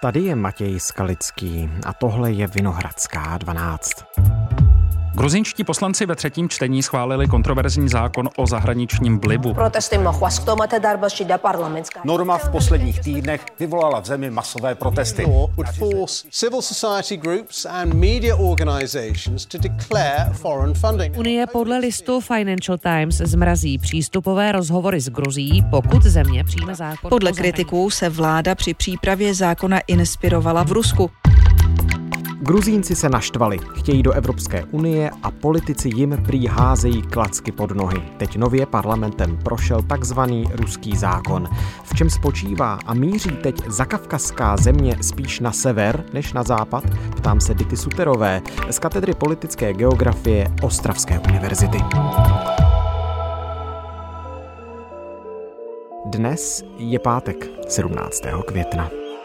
Tady je Matěj Skalický a tohle je Vinohradská 12. Gruzínští poslanci ve třetím čtení schválili kontroverzní zákon o zahraničním vlivu. Norma v posledních týdnech vyvolala v zemi masové protesty. Would force civil society groups and media organizations to declare foreign funding. Unie podle listu Financial Times zmrazí přístupové rozhovory s Gruzií, pokud země přijme zákon. Podle kritiků se vláda při přípravě zákona inspirovala v Rusku. Gruzínci se naštvali, chtějí do Evropské unie a politici jim prý házejí klacky pod nohy. Teď nově parlamentem prošel takzvaný ruský zákon. V čem spočívá a míří teď zakavkazská země spíš na sever než na západ? Ptám se Dity Suterové z katedry politické geografie Ostravské univerzity. Dnes je pátek 17. května.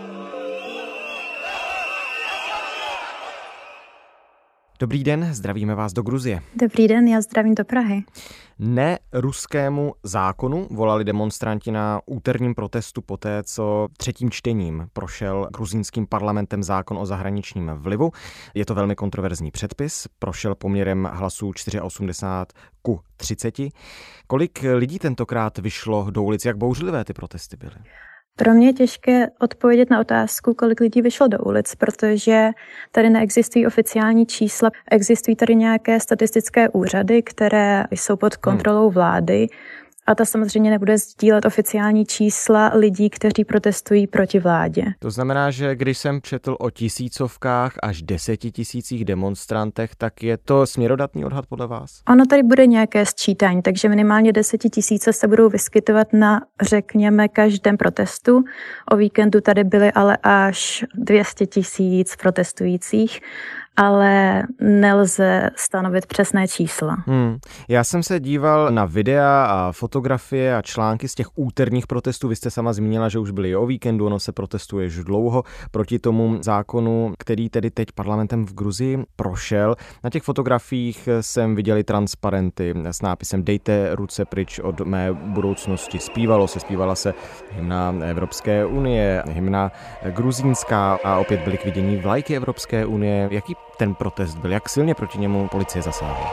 Dobrý den, zdravíme vás do Gruzie. Dobrý den, já zdravím do Prahy. Ne ruskému zákonu volali demonstranti na úterním protestu poté, co třetím čtením prošel gruzínským parlamentem zákon o zahraničním vlivu. Je to velmi kontroverzní předpis, prošel poměrem hlasů 84:30. Kolik lidí tentokrát vyšlo do ulic, jak bouřlivé ty protesty byly? Pro mě je těžké odpovědět na otázku, kolik lidí vyšlo do ulic, protože tady neexistují oficiální čísla. Existují tady nějaké statistické úřady, které jsou pod kontrolou vlády. A ta samozřejmě nebude sdílet oficiální čísla lidí, kteří protestují proti vládě. To znamená, že když jsem četl o tisícovkách až 10 000 demonstrantech, tak je to směrodatný odhad podle vás? Ono tady bude nějaké sčítání, takže minimálně 10 000 se budou vyskytovat na, řekněme, každém protestu. O víkendu tady byly ale až 200 000 protestujících, ale nelze stanovit přesné čísla. Já jsem se díval na videa a fotografie a články z těch úterních protestů. Vy jste sama zmínila, že už byly o víkendu, ono se protestuje už dlouho proti tomu zákonu, který tedy teď parlamentem v Gruzii prošel. Na těch fotografiích jsem viděl transparenty s nápisem Dejte ruce pryč od mé budoucnosti. Zpívala se hymna Evropské unie, hymna gruzínská a opět byly k vidění vlajky Evropské unie. Jaký ten protest byl? Jak silně proti němu policie zasáhla?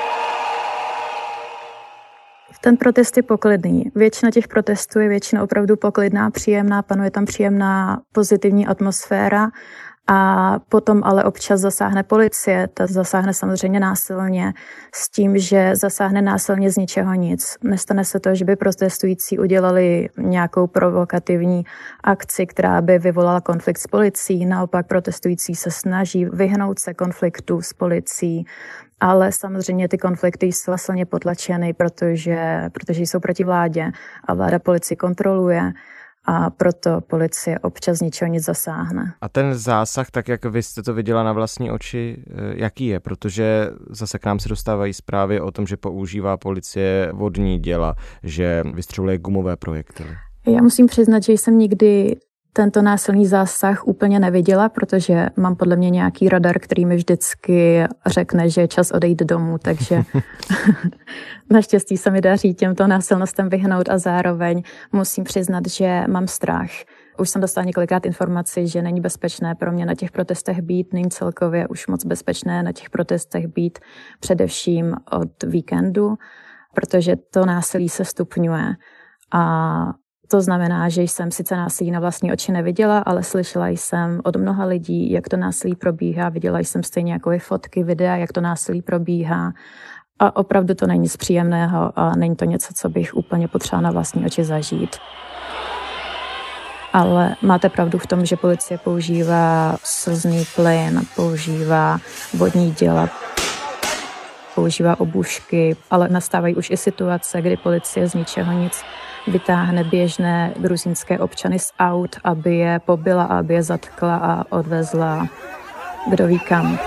Ten protest je poklidný. Většina těch protestů je většinou opravdu poklidná, příjemná, panuje tam příjemná pozitivní atmosféra a potom ale občas zasáhne policie. Ta zasáhne samozřejmě násilně s tím, že zasáhne násilně z ničeho nic. Nestane se to, že by protestující udělali nějakou provokativní akci, která by vyvolala konflikt s policií. Naopak protestující se snaží vyhnout se konfliktu s policií, ale samozřejmě ty konflikty jsou silně potlačeny, protože jsou proti vládě a vláda policii kontroluje. A proto policie občas z ničeho nic zasáhne. A ten zásah, tak jak vy jste to viděla na vlastní oči, jaký je? Protože zase k nám se dostávají zprávy o tom, že používá policie vodní děla, že vystřeluje gumové projektily. Já musím přiznat, že jsem nikdy tento násilný zásah úplně neviděla, protože mám podle mě nějaký radar, který mi vždycky řekne, že je čas odejít domů, takže naštěstí se mi daří těmto násilnostem vyhnout a zároveň musím přiznat, že mám strach. Už jsem dostala několikrát informaci, že není bezpečné pro mě na těch protestech být, není celkově už moc bezpečné na těch protestech být především od víkendu, protože to násilí se stupňuje a to znamená, že jsem sice násilí na vlastní oči neviděla, ale slyšela jsem od mnoha lidí, jak to násilí probíhá. Viděla jsem stejně jako i fotky, videa, jak to násilí probíhá. A opravdu to není nic příjemného a není to něco, co bych úplně potřeba na vlastní oči zažít. Ale máte pravdu v tom, že policie používá slzný plyn, používá vodní děla, používá obušky, ale nastávají už i situace, kdy policie z ničeho nic vytáhne běžné gruzínské občany z aut, aby je pobila, aby je zatkla a odvezla kdo ví kam.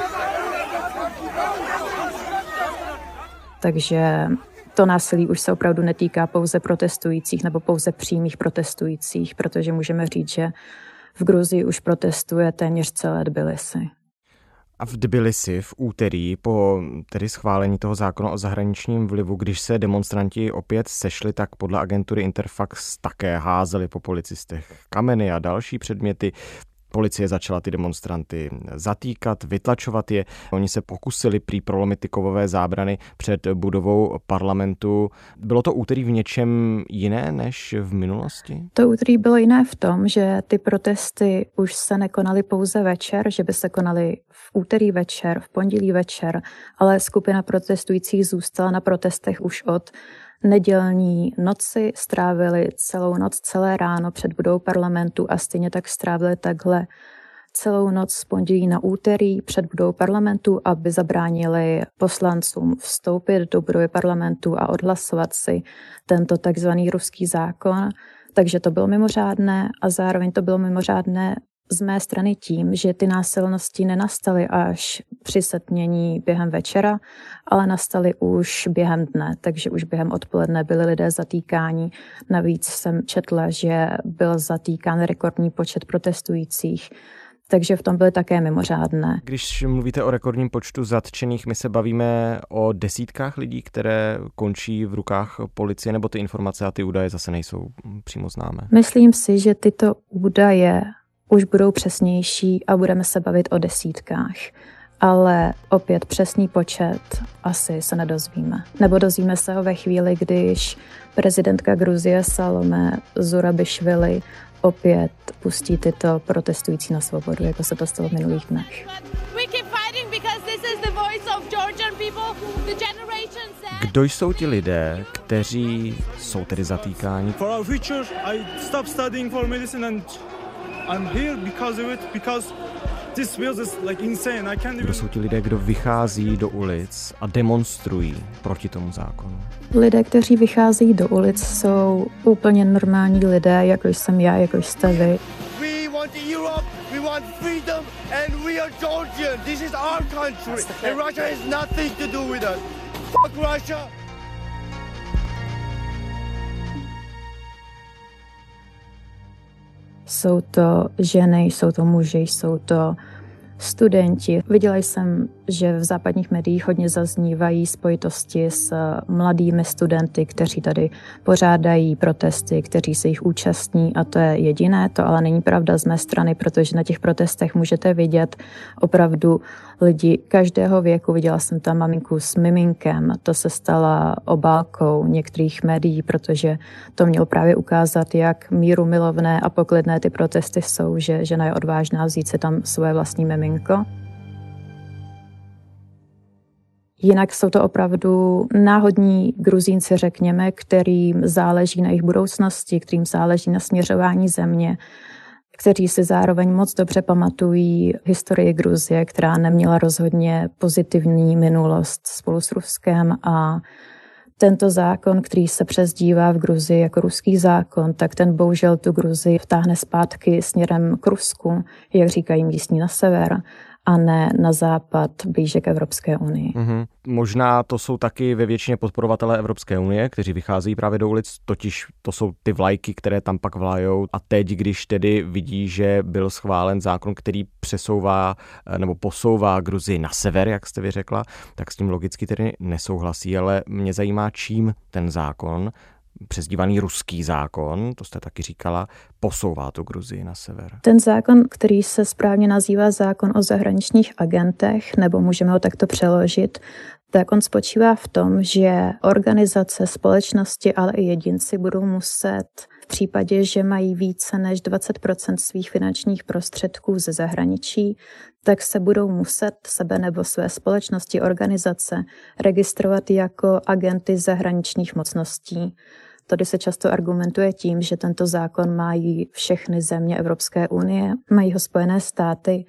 Takže to násilí už se opravdu netýká pouze protestujících nebo pouze přímých protestujících, protože můžeme říct, že v Gruzii už protestuje téměř celé Tbilisi. A v Tbilisi v úterý po tedy schválení toho zákona o zahraničním vlivu, když se demonstranti opět sešli, tak podle agentury Interfax také házeli po policistech kameny a další předměty. Policie začala ty demonstranty zatýkat, vytlačovat je. Oni se pokusili prý prolomit ty kovové zábrany před budovou parlamentu. Bylo to úterý v něčem jiné než v minulosti? To úterý bylo jiné v tom, že ty protesty už se nekonaly pouze večer, že by se konaly v úterý večer, v pondělí večer, ale skupina protestujících zůstala na protestech už od nedělní noci, strávili celou noc, celé ráno před budovou parlamentu a stejně tak strávili takhle celou noc z pondělí na úterý před budovou parlamentu, aby zabránili poslancům vstoupit do budovy parlamentu a odhlasovat si tento takzvaný ruský zákon. Takže to bylo mimořádné a zároveň to bylo mimořádné z mé strany tím, že ty násilnosti nenastaly až při setmění během večera, ale nastaly už během dne, takže už během odpoledne byli lidé zatýkáni. Navíc jsem četla, že byl zatýkán rekordní počet protestujících, takže v tom byly také mimořádné. Když mluvíte o rekordním počtu zatčených, my se bavíme o desítkách lidí, které končí v rukách policie, nebo ty informace a ty údaje zase nejsou přímo známé? Myslím si, že tyto údaje už budou přesnější a budeme se bavit o desítkách. Ale opět přesný počet asi se nedozvíme. Nebo dozvíme se ho ve chvíli, když prezidentka Gruzie Salome Zurabišvili opět pustí tyto protestující na svobodu, jako se to stalo v minulých dnech. Kdo jsou ti lidé, kteří jsou tedy zatýkáni? Kdo jsou ti lidé, kdo vychází do ulic a demonstrují proti tomu zákonu? Lidé, kteří vycházejí do ulic, jsou úplně normální lidé, jako jsem já, jako jste vy. We want Europe, we want freedom, and we are Georgian. This is our country, and Russia has nothing to do with us. Fuck Russia! Jsou to ženy, jsou to muži, jsou to studenti. Viděla jsem, že v západních médiích hodně zaznívají spojitosti s mladými studenty, kteří tady pořádají protesty, kteří se jich účastní a to je jediné. To ale není pravda z mé strany, protože na těch protestech můžete vidět opravdu lidi každého věku. Viděla jsem tam maminku s miminkem, to se stala obálkou některých médií, protože to mělo právě ukázat, jak mírumilovné a poklidné ty protesty jsou, že žena je odvážná vzít si tam svoje vlastní miminko. Jinak jsou to opravdu náhodní Gruzínci, řekněme, kterým záleží na jejich budoucnosti, kterým záleží na směřování země, kteří si zároveň moc dobře pamatují historii Gruzie, která neměla rozhodně pozitivní minulost spolu s Ruskem a tento zákon, který se přezdívá v Gruzii jako ruský zákon, tak ten bohužel tu Gruzii vtáhne zpátky směrem k Rusku, jak říkají místní na sever, a ne na západ, blíže k Evropské unii. Možná to jsou taky ve většině podporovatelé Evropské unie, kteří vycházejí právě do ulic, totiž to jsou ty vlajky, které tam pak vlajou. A teď, když tedy vidí, že byl schválen zákon, který přesouvá nebo posouvá Gruzii na sever, jak jste vyřekla, tak s tím logicky tedy nesouhlasí, ale mě zajímá, čím ten zákon, přezdívaný ruský zákon, to jste taky říkala, posouvá tu Gruzii na sever. Ten zákon, který se správně nazývá zákon o zahraničních agentech, nebo můžeme ho takto přeložit, tak on spočívá v tom, že organizace, společnosti, ale i jedinci budou muset v případě, že mají více než 20% svých finančních prostředků ze zahraničí, tak se budou muset sebe nebo své společnosti, organizace registrovat jako agenty zahraničních mocností. Tady se často argumentuje tím, že tento zákon mají všechny země Evropské unie, mají ho Spojené státy,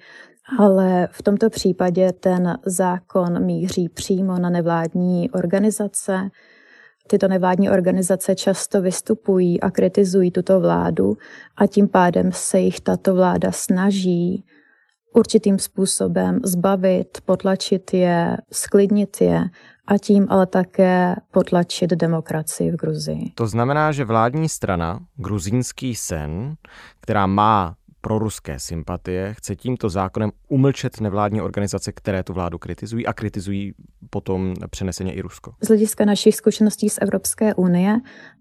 ale v tomto případě ten zákon míří přímo na nevládní organizace. Tyto nevládní organizace často vystupují a kritizují tuto vládu a tím pádem se jich tato vláda snaží určitým způsobem zbavit, potlačit je, sklidnit je a tím ale také potlačit demokracii v Gruzii. To znamená, že vládní strana Gruzínský sen, která má proruské sympatie, chce tímto zákonem umlčet nevládní organizace, které tu vládu kritizují a kritizují potom přeneseně i Rusko. Z hlediska našich zkušeností z Evropské unie,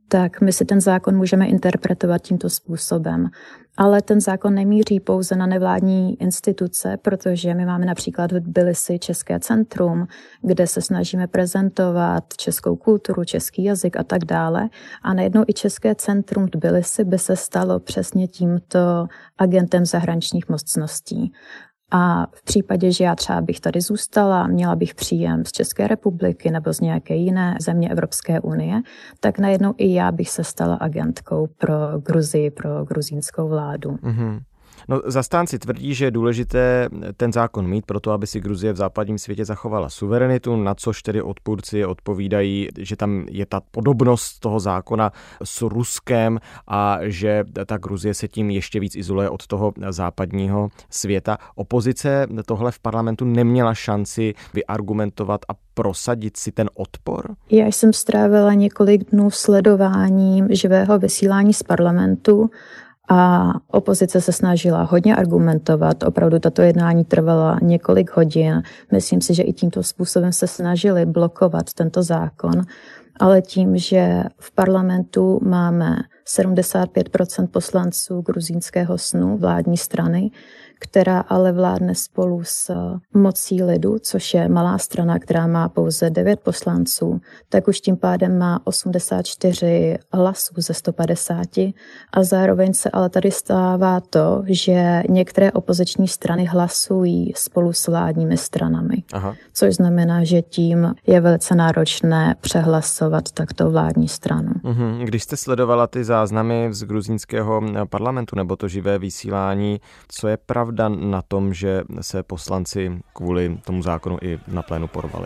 tak my si ten zákon můžeme interpretovat tímto způsobem. Ale ten zákon nemíří pouze na nevládní instituce, protože my máme například v Tbilisi České centrum, kde se snažíme prezentovat českou kulturu, český jazyk a tak dále. A najednou i České centrum v Tbilisi by se stalo přesně tímto agentem zahraničních mocností. A v případě, že já třeba bych tady zůstala, měla bych příjem z České republiky nebo z nějaké jiné země Evropské unie, tak najednou i já bych se stala agentkou pro Gruzii, pro gruzínskou vládu. Mm-hmm. No, zastánci tvrdí, že je důležité ten zákon mít proto, aby si Gruzie v západním světě zachovala suverenitu, na což tedy odpůrci odpovídají, že tam je ta podobnost toho zákona s Ruskem a že ta Gruzie se tím ještě víc izoluje od toho západního světa. Opozice tohle v parlamentu neměla šanci vyargumentovat a prosadit si ten odpor? Já jsem strávila několik dnů sledováním živého vysílání z parlamentu a opozice se snažila hodně argumentovat. Opravdu tato jednání trvala několik hodin. Myslím si, že i tímto způsobem se snažili blokovat tento zákon, ale tím, že v parlamentu máme 75% poslanců gruzínského snu, vládní strany, která ale vládne spolu s Mocí lidu, což je malá strana, která má pouze 9 poslanců, tak už tím pádem má 84 hlasů ze 150 a zároveň se ale tady stává to, že některé opoziční strany hlasují spolu s vládními stranami. Aha. Což znamená, že tím je velice náročné přehlasovat takto vládní stranu. Když jste sledovala ty záznamy z gruzínského parlamentu nebo to živé vysílání, co je pravda na tom, že se poslanci kvůli tomu zákonu i na plénu porvali?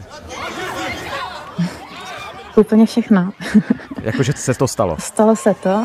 Úplně všechno. Jakože se to stalo? Stalo se to.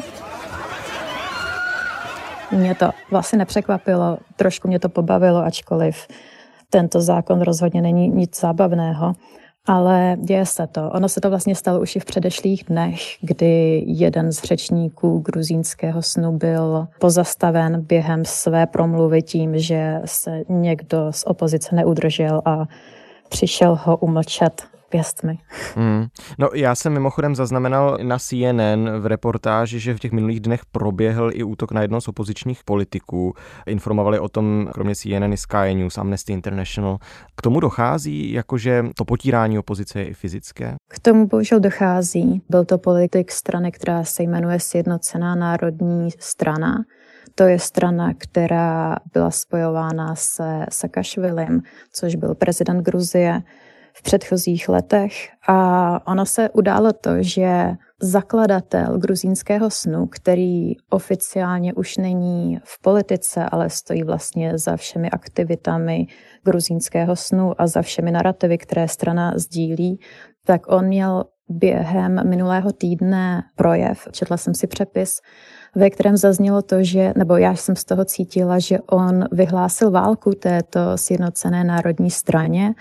Mě to vlastně nepřekvapilo, trošku mě to pobavilo, ačkoliv tento zákon rozhodně není nic zábavného. Ale děje se to. Ono se to vlastně stalo už i v předešlých dnech, kdy jeden z řečníků gruzínského snu byl pozastaven během své promluvy tím, že se někdo z opozice neudržel a přišel ho umlčet pěstmi. No, já jsem mimochodem zaznamenal na CNN v reportáži, že v těch minulých dnech proběhl i útok na jednoho z opozičních politiků. Informovali o tom kromě CNN i Sky News, Amnesty International. K tomu dochází, jakože to potírání opozice je i fyzické? K tomu bohužel dochází. Byl to politik strany, která se jmenuje Sjednocená národní strana. To je strana, která byla spojována se Saakašvilim, což byl prezident Gruzie v předchozích letech. A ono se událo to, že zakladatel gruzínského snu, který oficiálně už není v politice, ale stojí vlastně za všemi aktivitami gruzínského snu a za všemi narrativy, které strana sdílí, tak on měl během minulého týdne projev, četla jsem si přepis, ve kterém zaznělo to, že, nebo já jsem z toho cítila, že on vyhlásil válku této Sjednocené národní straně.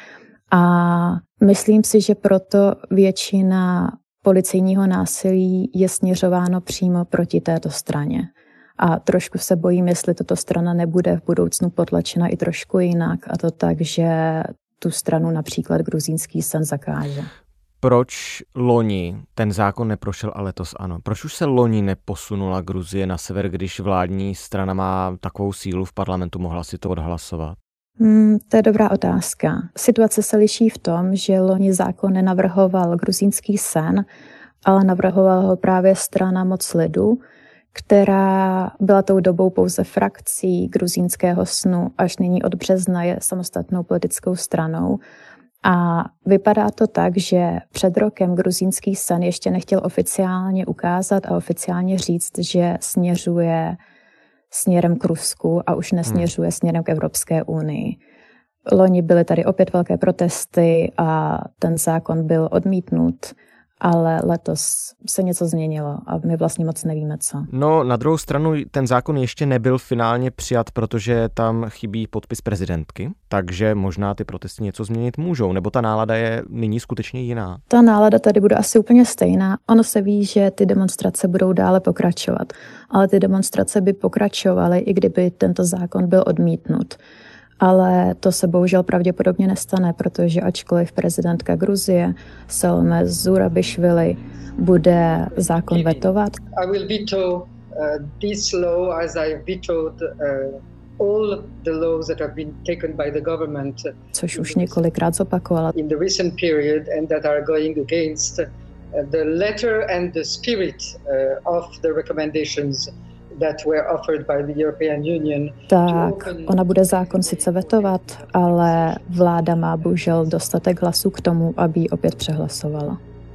A myslím si, že proto většina policejního násilí je směřováno přímo proti této straně. A trošku se bojím, jestli tato strana nebude v budoucnu potlačena i trošku jinak, a to tak, že tu stranu například gruzínský sen zakáže. Proč loni ten zákon neprošel a letos ano? Proč už se loni neposunula Gruzie na sever, když vládní strana má takovou sílu v parlamentu, mohla si to odhlasovat? To je dobrá otázka. Situace se liší v tom, že loni zákon nenavrhoval gruzínský sen, ale navrhovala ho právě strana Moc lidu, která byla tou dobou pouze frakcí gruzínského snu, až nyní od března je samostatnou politickou stranou. A vypadá to tak, že před rokem gruzínský sen ještě nechtěl oficiálně ukázat a oficiálně říct, že směřuje směrem k Rusku a už nesměřuje směrem k Evropské unii. Loni byly tady opět velké protesty a ten zákon byl odmítnut, ale letos se něco změnilo a my vlastně moc nevíme co. No, na druhou stranu ten zákon ještě nebyl finálně přijat, protože tam chybí podpis prezidentky, takže možná ty protesty něco změnit můžou, nebo ta nálada je nyní skutečně jiná. Ta nálada tady bude asi úplně stejná. Ono se ví, že ty demonstrace budou dále pokračovat, ale ty demonstrace by pokračovaly, i kdyby tento zákon byl odmítnut. Ale to se bohužel pravděpodobně nestane, protože ačkoliv prezidentka Gruzie Salome Zurabišvili bude zákon vetovat, I will veto this law as I vetoed all the laws that have been taken by the government, což už několikrát zopakovala, in the recent period and that are going against the letter and the spirit of the recommendations that were offered by the European Union. Tak ona bude zákon sice vetovat, ale vláda má bohužel dostatek hlasů k tomu, aby ji opět přehlasovala.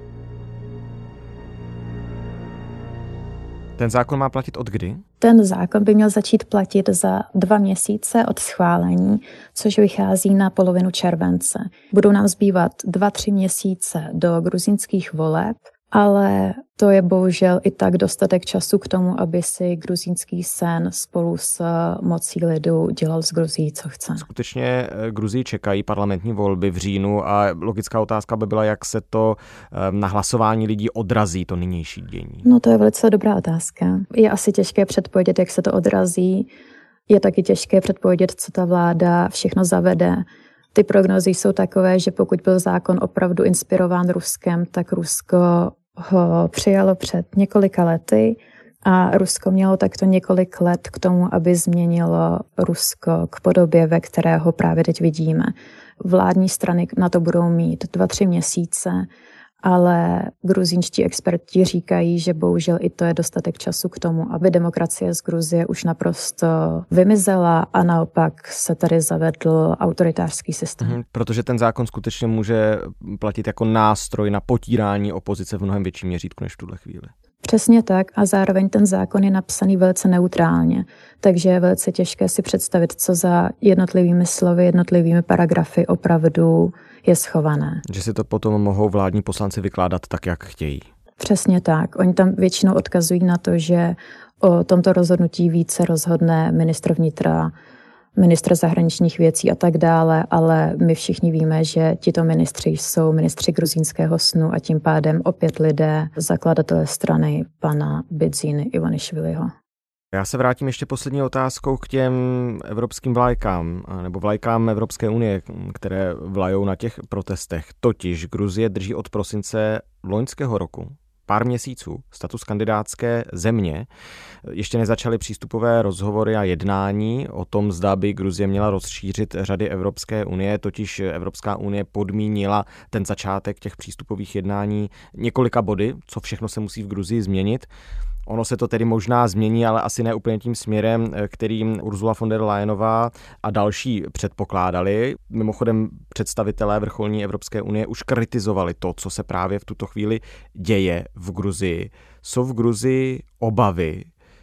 Ten zákon má platit od kdy? Ten zákon by měl začít platit za 2 měsíce od schválení, což vychází na polovinu července. Budou nám zbývat 2-3 měsíce do gruzínských voleb, ale to je bohužel i tak dostatek času k tomu, aby si gruzínský sen spolu s mocí lidu dělal z Gruzií, co chce. Skutečně Gruzii čekají parlamentní volby v říjnu a logická otázka by byla, jak se to na hlasování lidí odrazí, to nynější dění. No to je velice dobrá otázka. Je asi těžké předpovědět, jak se to odrazí. Je taky těžké předpovědět, co ta vláda všechno zavede. Ty prognózy jsou takové, že pokud byl zákon opravdu inspirován Ruskem, tak Rusko ho přijalo před několika lety a Rusko mělo takto několik let k tomu, aby změnilo Rusko k podobě, ve které ho právě teď vidíme. Vládní strany na to budou mít 2-3 měsíce, ale gruzínští experti říkají, že bohužel i to je dostatek času k tomu, aby demokracie z Gruzie už naprosto vymizela a naopak se tady zavedl autoritářský systém. Protože ten zákon skutečně může platit jako nástroj na potírání opozice v mnohem větším měřítku než v tuhle chvíli. Přesně tak a zároveň ten zákon je napsaný velice neutrálně, takže je velice těžké si představit, co za jednotlivými slovy, jednotlivými paragrafy opravdu je schované. Že si to potom mohou vládní poslanci vykládat tak, jak chtějí. Přesně tak. Oni tam většinou odkazují na to, že o tomto rozhodnutí více rozhodne ministr vnitra, ministr zahraničních věcí a tak dále, ale my všichni víme, že tito ministři jsou ministři gruzínského snu a tím pádem opět lidé, zakladatelé strany pana Bidziny Ivanišviliho. Já se vrátím ještě poslední otázkou k těm evropským vlajkám, nebo vlajkám Evropské unie, které vlajou na těch protestech. Totiž Gruzie drží od prosince loňského roku pár měsíců status kandidátské země. Ještě nezačaly přístupové rozhovory a jednání o tom, zda by Gruzie měla rozšířit řady Evropské unie, totiž Evropská unie podmínila ten začátek těch přístupových jednání několika body, co všechno se musí v Gruzii změnit. Ono se to tedy možná změní, ale asi ne úplně tím směrem, kterým Ursula von der Leyenová a další předpokládali. Mimochodem představitelé vrcholní Evropské unie už kritizovali to, co se právě v tuto chvíli děje v Gruzii. Jsou v Gruzii obavy,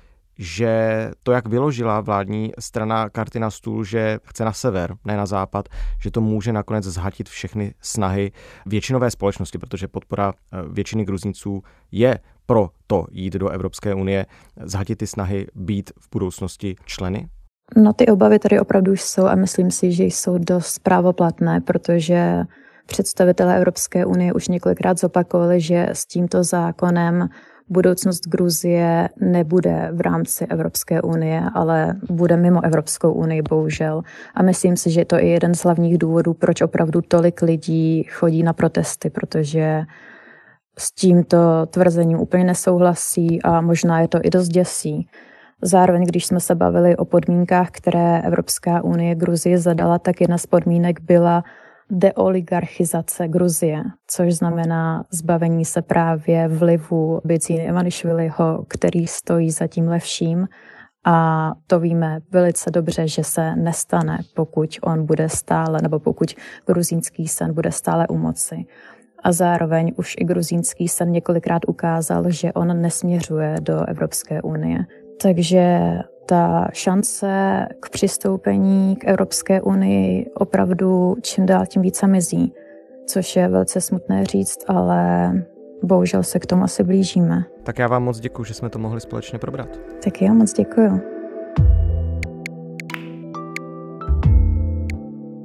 že to, jak vyložila vládní strana karty na stůl, že chce na sever, ne na západ, že to může nakonec zhatit všechny snahy většinové společnosti, protože podpora většiny Gruzínců je pro to jít do Evropské unie, zhatit ty snahy být v budoucnosti členy? No ty obavy tady opravdu už jsou a myslím si, že jsou dost právoplatné, protože představitelé Evropské unie už několikrát zopakovali, že s tímto zákonem budoucnost Gruzie nebude v rámci Evropské unie, ale bude mimo Evropskou unii, bohužel. A myslím si, že to je jeden z hlavních důvodů, proč opravdu tolik lidí chodí na protesty, protože s tímto tvrzením úplně nesouhlasí a možná je to i dost děsí. Zároveň, když jsme se bavili o podmínkách, které Evropská unie Gruzii zadala, tak jedna z podmínek byla deoligarchizace Gruzie, což znamená zbavení se právě vlivu Bidziny Ivanišviliho, který stojí za tímhle vším. A to víme velice dobře, že se nestane, pokud on bude stále, nebo pokud gruzínský sen bude stále u moci. A zároveň už i gruzínský sen několikrát ukázal, že on nesměřuje do Evropské unie. Takže ta šance k přistoupení k Evropské unii opravdu čím dál tím více mizí, což je velice smutné říct, ale bohužel se k tomu asi blížíme. Tak já vám moc děkuju, že jsme to mohli společně probrat. Tak já moc děkuju.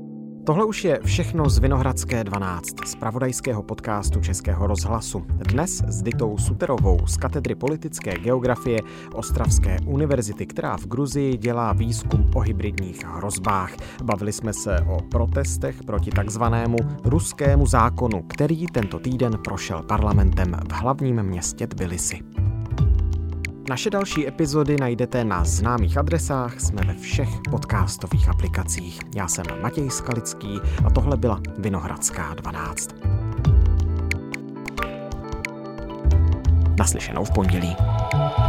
Tohle už je všechno z Vinohradské 12, z zpravodajského podcastu Českého rozhlasu. Dnes s Ditou Suterovou z katedry politické geografie Ostravské univerzity, která v Gruzii dělá výzkum o hybridních hrozbách. Bavili jsme se o protestech proti takzvanému ruskému zákonu, který tento týden prošel parlamentem v hlavním městě Tbilisi. Naše další epizody najdete na známých adresách, jsme ve všech podcastových aplikacích. Já jsem Matěj Skalický a tohle byla Vinohradská 12. Naslyšenou v pondělí.